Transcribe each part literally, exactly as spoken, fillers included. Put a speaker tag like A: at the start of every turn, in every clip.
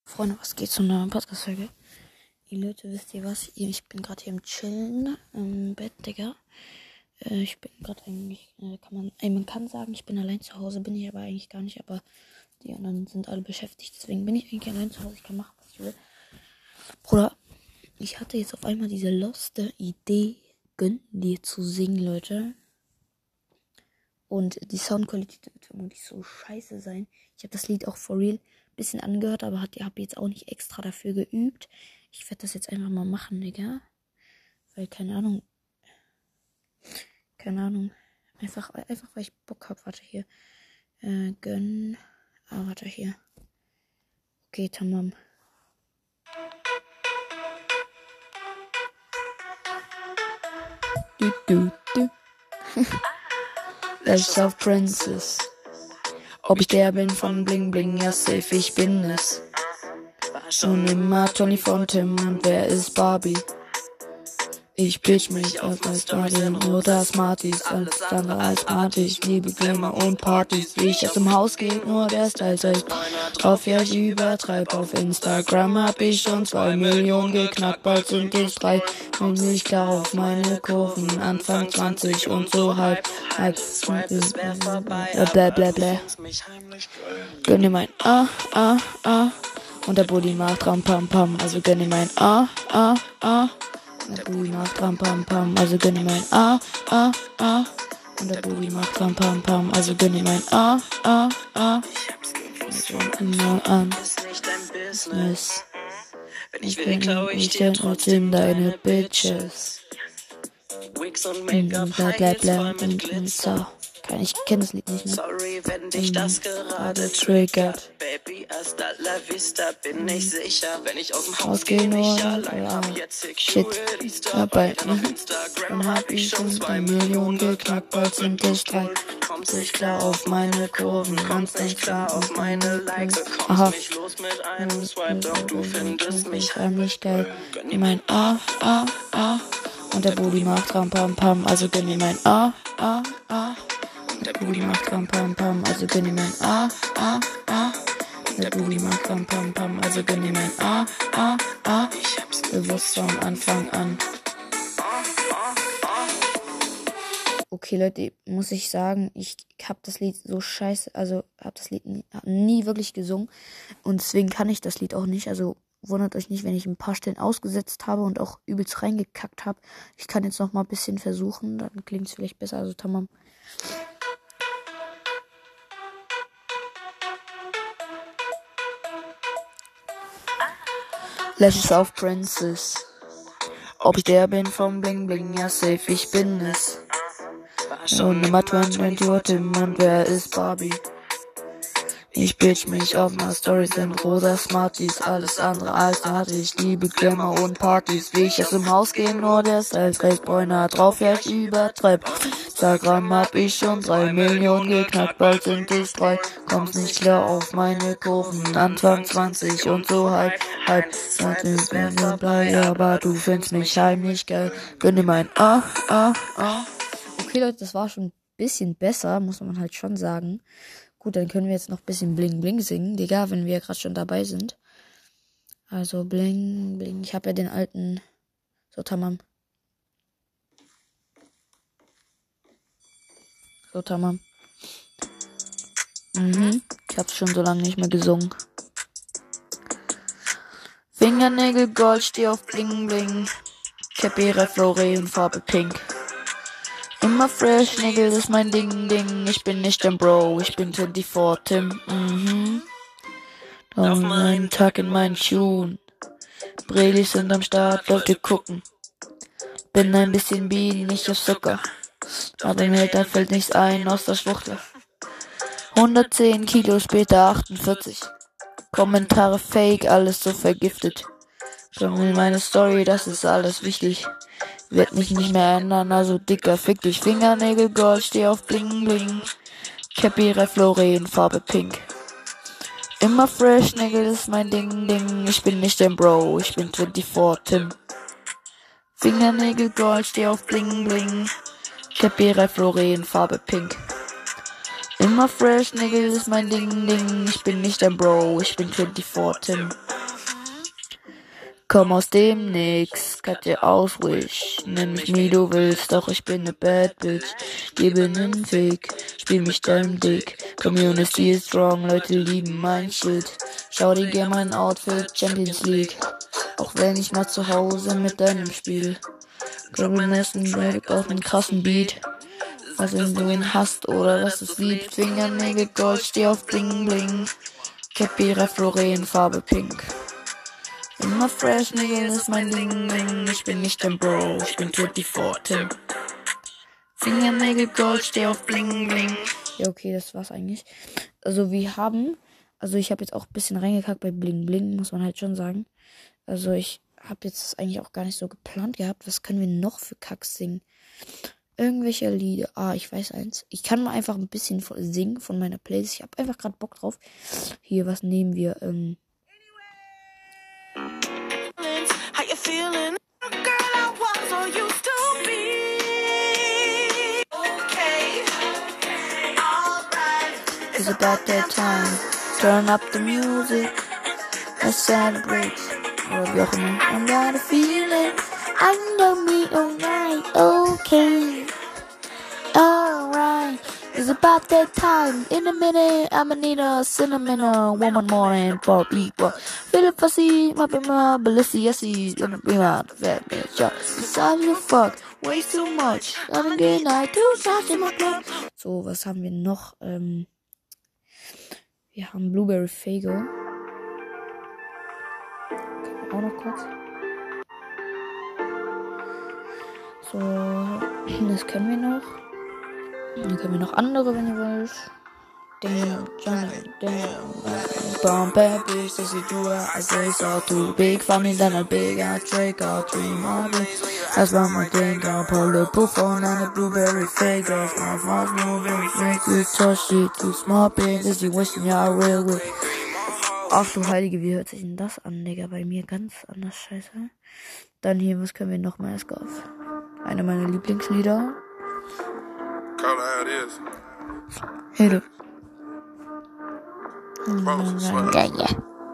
A: Freunde, was geht zu einer Podcast-Folge? Ihr Leute, wisst ihr was? Ich bin gerade hier im Chillen, im Bett, Digga. Äh, ich bin gerade eigentlich, äh, kann man, ey, man kann sagen, ich bin allein zu Hause, bin ich aber eigentlich gar nicht, aber die anderen sind alle beschäftigt, deswegen bin ich eigentlich allein zu Hause, ich kann machen, was ich will. Bruder, ich hatte jetzt auf einmal diese loste Idee, Gönn dir zu singen, Leute. Und die Soundqualität wird vermutlich so scheiße sein. Ich habe das Lied auch for real ein bisschen angehört, aber habe jetzt auch nicht extra dafür geübt. Ich werde das jetzt einfach mal machen, Digga. Weil, keine Ahnung. Keine Ahnung. Einfach, einfach weil ich Bock habe. Warte hier. Äh, gönn. Ah, warte hier. Okay, tamam. Du, du, du. Left of Princess. Ob ich der bin von Bling Bling, ja safe, ich bin es. Schon immer Tony von Tim und wer ist Barbie? Ich pitch mich auf das Stadion oder Smarties, alles andere als artig, liebe Glimmer und Partys, wie ich aus dem Haus gehe, nur der Style zeigt drauf, ja ich übertreib, auf Instagram hab ich schon zwei Millionen geknackt, bald sind es drei, bin nicht klar auf meine Kurven, Anfang zwanzig und so halb, halb, bla bla bla, gönn dir mein Ah, Ah, Ah, und der Bulli macht Ram Pam Pam, also gönn dir mein Ah, Ah, Ah. Und der Bulli macht Ram Pam Pam, also gönn dir mein Ah, Ah, Ah. Und der Bulli macht Ram Pam Pam, also gönn dir mein Ah, Ah, Ah. Ich fang immer an, Business. Wenn ich will, klau ich dir trotzdem deine Bitches. Wigs und Make-up, Highlights mit Glitzer. Ich kenne das Lied nicht mehr. Sorry, wenn dich das gerade triggert. Baby, hasta la vista, bin ich sicher. Wenn ich aus dem Haus gehe, nicht allein. Hab jetzt Shit dabei. Dann hab ich schon zwei Millionen geknackt, bald sind es drei. Kommst nicht klar auf meine Kurven, kommst nicht klar auf meine Likes. Aha. Mich los mit einem Swipe, doch du findest mich heimlich geil. Gönn dir mein Ah, Ah, Ah. Und der Bulli macht Ram Pam Pam, also gönn dir mein Ah, Ah, Ah. Und der Bulli macht Ram Pam Pam, also gönn dir mein Ah, Ah, Ah. Und der Bulli macht Ram Pam Pam, also gönn dir mein Ah, Ah, Ah. Bewusst von Anfang an. Okay, Leute, muss ich sagen, ich hab das Lied so scheiße, also hab das Lied nie, nie wirklich gesungen und deswegen kann ich das Lied auch nicht, also wundert euch nicht, wenn ich ein paar Stellen ausgesetzt habe und auch übelst reingekackt habe. Ich kann jetzt noch mal ein bisschen versuchen, dann klingt es vielleicht besser, also tamam. Lashes auf Princess. Ob ich der bin vom Bling Bling, ja safe, ich bin es. Schon Nummer zwanzig Uhr Tim und wer ist Barbie? Ich bitch mich auf einer Story, sind rosa Smarties, alles andere als artig, liebe Glamour und Partys, wie ich aus dem Haus gehe, nur der Style trägt Bräuner drauf, ja ich übertreib. Instagram hab ich schon drei Millionen geknackt, bald sind es drei, kommst nicht klar auf meine Kurven, Anfang zwanzig und so halb, halb, natürlich bin ich dabei, aber du findest mich heimlich geil, gönn dir mein Ah, Ah, Ah. Okay Leute, das war schon ein bisschen besser, muss man halt schon sagen. Gut, dann können wir jetzt noch ein bisschen Bling Bling singen, Digga, wenn wir ja gerade schon dabei sind. Also Bling Bling. Ich habe ja den alten. So, tamam. So, tamam. Mhm. Ich hab's schon so lange nicht mehr gesungen. Fingernägel Gold, steh auf Bling Bling. Capere Florian, Farbe Pink. Immer fresh, Nägel ist mein Ding Ding. Ich bin nicht dein Bro, ich bin vierundzwanzig Tim. Mhm. Auf meinen Tag in meinen Schuhen. Brillis sind am Start, Leute gucken. Bin ein bisschen Bienen, nicht auf Zucker. Aber mir da fällt nichts ein aus der Schwuchtel. hundertzehn Kilo später achtundvierzig. Kommentare fake, alles so vergiftet. Schon in meine Story, das ist alles wichtig. Wird mich nicht mehr ändern, also dicker, fick dich. Fingernägel Gold, steh auf Bling Bling. Capire Florian, Farbe Pink. Immer fresh, Nägel ist mein Ding Ding. Ich bin nicht dein Bro, ich bin vierundzwanzig Tim. Fingernägel Gold, steh auf Bling Bling. Capire Florian, Farbe Pink. Immer fresh, Nägel ist mein Ding Ding. Ich bin nicht dein Bro, ich bin vierundzwanzig Tim. komm aus dem Nix, cut dir aus, wish. Nenn mich wie du willst, doch ich bin ne Bad Bitch. Gebe nen Fick, spiel mich dein Dick. Community is strong, Leute lieben mein Shit. Schau dir gern mein Outfit, Champions League. Auch wenn ich mal zu Hause mit deinem Spiel. Grübenessen, Rap auf nem krassen Beat. Was wenn du ihn hast oder was es liebt. Fingernägel Gold, steh auf Bling Bling. Cappy, Refloren, Farbe Pink. Immer fresh, Nägel ist mein Ding, Ding. Ich bin nicht dein Bro, ich bin vierundzwanzig Tim. Fingernägel Gold, steh auf Bling Bling. Ja, okay, das war's eigentlich. Also wir haben, also ich habe jetzt auch ein bisschen reingekackt bei Bling Bling, muss man halt schon sagen. Also ich habe jetzt eigentlich auch gar nicht so geplant gehabt. Was können wir noch für Kacks singen? Irgendwelche Lieder. Ah, ich weiß eins. Ich kann mal einfach ein bisschen singen von meiner Playlist. Ich habe einfach gerade Bock drauf. Hier, was nehmen wir? Ähm. It's about that time. Turn up the music. Let's celebrate. Oder wie auch immer. I got a feeling. I know me alright. Okay. Alright. It's about that time. In a minute, I'ma need a cinnamon, a woman more and for people. Feel it fussy, my bimmer, ballisty, yesy, gonna be out of that bitch. It's all you fuck. Way too much. Gonna get night, two shots in my blood. So, was haben wir noch? Ähm. Wir haben Blueberry Fago. Auch noch kurz. So, das können wir noch. Dann können wir noch andere, wenn ihr wollt. Damn, Johnny, damn. Bomb bad bitch, this is you, I say so too big. Funny than a big, I drink, I dream of it. That's why my thing, I pull a buff on a Blueberry Fago. My phone's moving, make you touch it. Too small, big, this you wishing y'all real with. Ach du Heilige, wie hört sich denn das an, Digga? Bei mir ganz anders, scheiße. Dann hier, was können wir noch mal erst auf? Einer meiner Lieblingslieder. Hey, du. Ja, ja.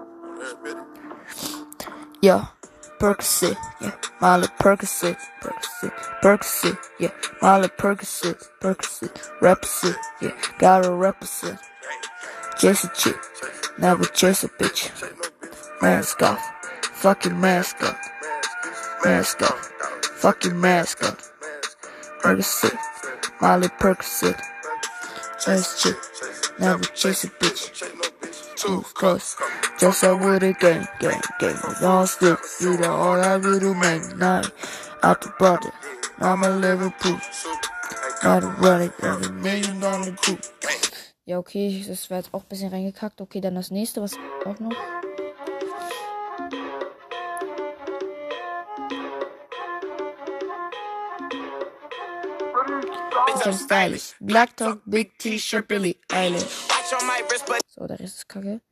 A: Ja, Percocet, yeah. Molly Percocet, Percocet, Percocet, yeah. Molly Percocet, Percocet, Represent, yeah. Gotta represent. Chase a chick, never chase a bitch. Mask off, fucking mask off. Mask off, fucking mask off. Percocet, Molly Percocet. Chase a chick, never chase a bitch. Too close, just I would a gang, gang, gang. All still, you know all I really make night. Out the brother, I'm a Liverpool. Not a running, I'm a name on the group. Ja, okay, das war jetzt auch ein bisschen reingekackt. Okay, dann das nächste, was auch noch. Bisschen stylisch. Black Talk, Big T-Shirt, Billy Eilish. So, der Rest ist kacke.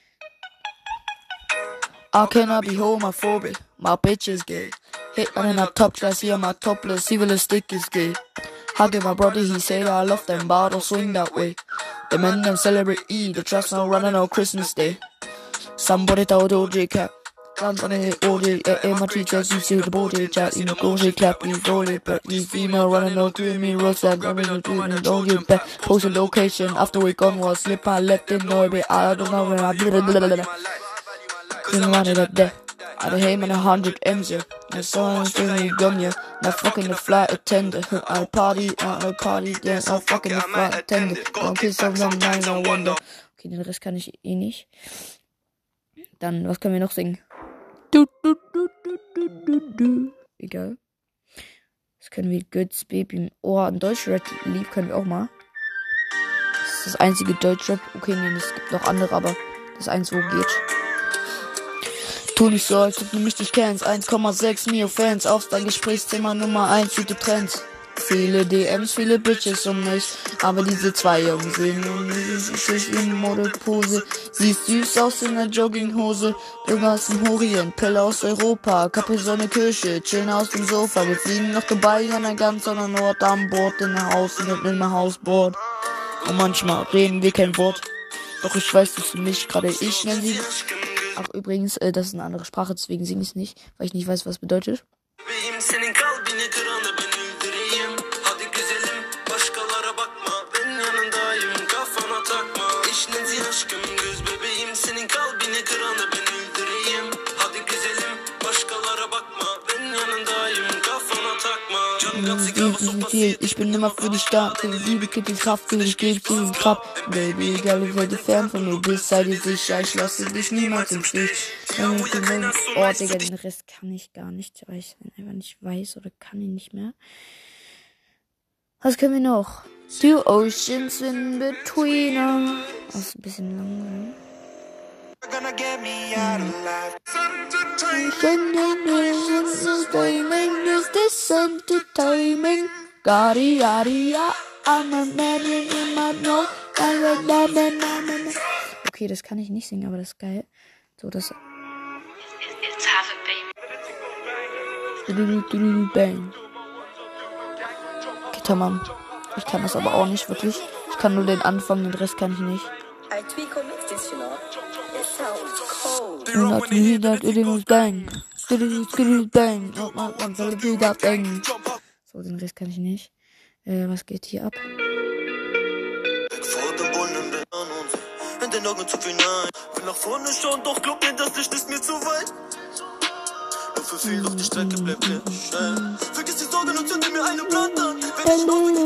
A: I cannot be homophobic. My bitch is gay. Hit on in a top class, here my topless, civil stick is gay. Hugging my brother, he said I love them, but I don't swing that way. The men them celebrate Eid, the trust no running on Christmas Day. Somebody told O J Cap. Somebody O J, eh, my teacher, you see the body chat, you know, O J clap, you roll it back. These female running on to me, rocks that running on to me, don't get back. Post a location, after we gone was slip, I let them know, but I don't know when I blah blah blah blah blah. Couldn't run it up there. I had him in a hundred M's, yeah. My son's doing a gun, yeah. Now fucking the flight attendant. I party, I party, yeah. I fucking the flight attendant. Don't kiss on them, nine, no wonder. Okay, den Rest kann ich eh nicht. Dann, was können wir noch singen? Du, du, du, du, du, du, du. Egal. Das können wir Goods Baby. Oh, ein Deutschrap-Lied können wir auch mal. Das ist das einzige Deutschrap. Okay, nee, es gibt noch andere, aber das eins, wo geht. Tu nicht so, als ob du mich nicht kennst. eins Komma sechs Mio Fans auf dein Gesprächsthema Nummer eins, gute Trends. Viele D Ms, viele Bitches um mich. Aber diese zwei Jungs sehen um mich durch ihre Modelpose. Siehst süß aus in der Jogginghose. Bürger aus dem Orient, Pille aus Europa. Capri-Sonne Kirche, chillen aus dem Sofa. Wir fliegen nach Dubai an ein ganz anderen Ort. An Bord, in der Haus und in der Hausboard. Und manchmal reden wir kein Wort. Doch ich weiß, dass du mich gerade ich nenn sie. Ach, übrigens, äh, das ist eine andere Sprache, deswegen singe ich es nicht, weil ich nicht weiß, was es bedeutet. Ich bin immer für dich da, für die Liebe, Kind, die Kraft, für dich gebe ich diesen Kraft. Baby, egal wie weit du fern von mir bist, sei dir sicher, ich lasse dich niemals im Stich. Oh, Digga, den Rest kann ich gar nicht, weil ich einfach nicht weiß oder kann ihn nicht mehr. Was können wir noch? Two oceans in between us. Das ist ein bisschen lang. Timing. Gari, gari, ja. Okay, das kann ich nicht singen, aber das ist geil. So, das. Bang. Okay, tamam. Ich kann das aber auch nicht wirklich. Ich kann nur den Anfang, den Rest kann ich nicht. Bang. Bang. So, den Rest kann ich nicht. Äh, was geht hier ab? Vor dem Brunnen an uns. In den Augen zu viel nein. Will nach vorne schauen, doch glaub mir, das Licht ist mir zu weit. Nur für viel auf die Strecke bleibt mir schnell. Vergiss die Sorgen und zünde mir einen Blatt an. Wenn ich noch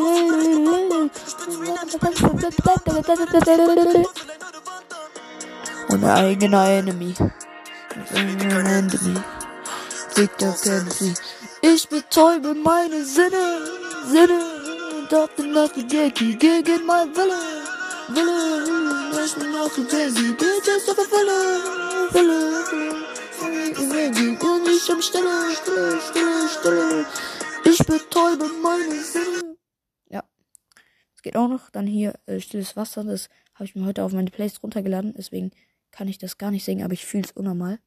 A: mit und eine eigene Enemy. Enemy. Victor kennt sie. Ich betäube meine Sinne. Sinne. Und auf den Nachtgeki gegen mein Wille. Wille. Ich bin auf die Jazzy. Bitch ist auf der Wille. Wille. Und ich am Stille. Stille. Stille. Stille. Ich betäube meine Sinne. Ja. Das geht auch noch. Dann hier äh, stilles Wasser. Das habe ich mir heute auf meine Playlist runtergeladen. Deswegen kann ich das gar nicht singen, aber ich fühle es unnormal.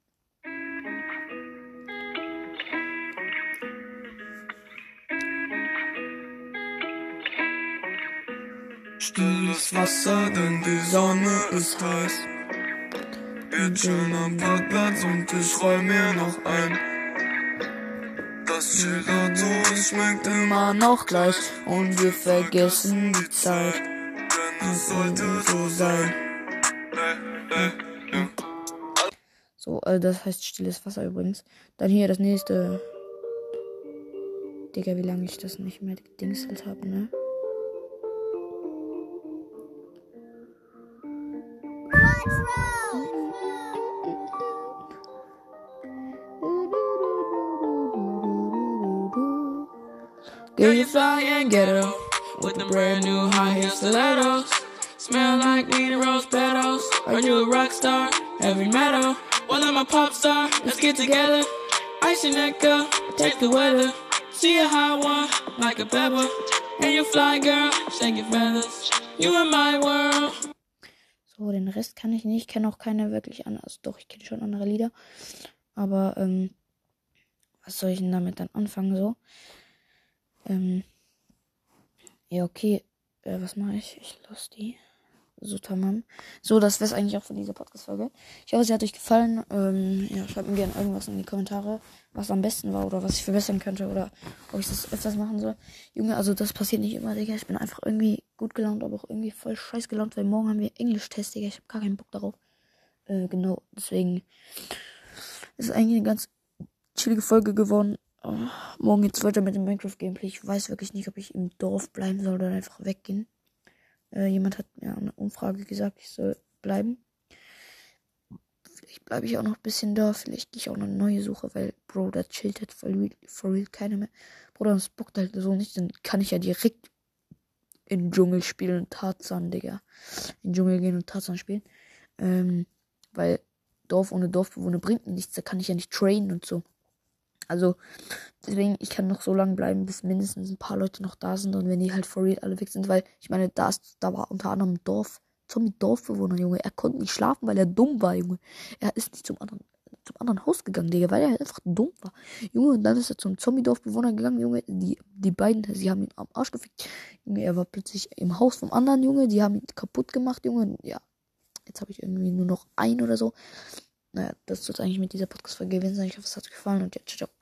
A: Stilles Wasser, denn die Sonne ist heiß. Wir chillen am Parkplatz und ich roll mir noch ein. Das Gelato schmeckt immer noch gleich und wir vergessen die Zeit. Das sollte so sein. So, äh, das heißt stilles Wasser übrigens. Dann hier das nächste. Digga, wie lange ich das nicht mehr gedingselt habe, ne? Girl, you fly and get her with the brand new high heel stilettos. Smell like weed and rose petals. Are you a rock star? Heavy metal. Well, I'm a pop star. Let's get together. Ice your neck up. Take the weather. See a high one like a pebble. And you fly, girl. Shake your feathers. You in my world. So, den Rest kann ich nicht. Ich kenne auch keine wirklich andere. Also doch, ich kenne schon andere Lieder. Aber, ähm, was soll ich denn damit dann anfangen so? Ähm, ja, okay. Äh, was mache ich? Ich lasse die. So, tamam. So, das wäre es eigentlich auch für diese Podcast-Folge. Ich hoffe, sie hat euch gefallen. Ähm, ja, schreibt mir gerne irgendwas in die Kommentare, was am besten war oder was ich verbessern könnte oder ob ich das öfters machen soll. Junge, also das passiert nicht immer, Digga. Ich bin einfach irgendwie gut gelaunt, aber auch irgendwie voll scheiß gelaunt, weil morgen haben wir Englisch-Test, Digga. Ich habe gar keinen Bock darauf. Äh, genau, deswegen ist es eigentlich eine ganz chillige Folge geworden. Oh, morgen geht's weiter mit dem Minecraft-Gameplay. Ich weiß wirklich nicht, ob ich im Dorf bleiben soll oder einfach weggehen. Äh, jemand hat mir eine Umfrage gesagt, ich soll bleiben. Vielleicht bleibe ich auch noch ein bisschen da. Vielleicht gehe ich auch noch eine neue Suche, weil, Bro, da chillt halt for real, for real keiner mehr. Bruder, das bockt halt so nicht. Dann kann ich ja direkt in den Dschungel spielen und Tarzan, Digga. In den Dschungel gehen und Tarzan spielen. Ähm, weil Dorf ohne Dorfbewohner bringt mir nichts. Da kann ich ja nicht trainen und so. Also, deswegen, ich kann noch so lange bleiben, bis mindestens ein paar Leute noch da sind und wenn die halt for real alle weg sind, weil, ich meine, da, ist, da war unter anderem ein Dorf, Zombie-Dorfbewohner, Junge, er konnte nicht schlafen, weil er dumm war, Junge. Er ist nicht zum anderen, zum anderen Haus gegangen, Digga, weil er halt einfach dumm war. Junge, und dann ist er zum Zombie-Dorfbewohner gegangen, Junge, die, die beiden, sie haben ihn am Arsch gefickt. Junge, er war plötzlich im Haus vom anderen, Junge, die haben ihn kaputt gemacht, Junge, ja. Jetzt habe ich irgendwie nur noch einen oder so. naja, das soll es eigentlich mit dieser Podcast-Folge gewesen sein. Ich hoffe, es hat euch gefallen und ja, ciao, ciao.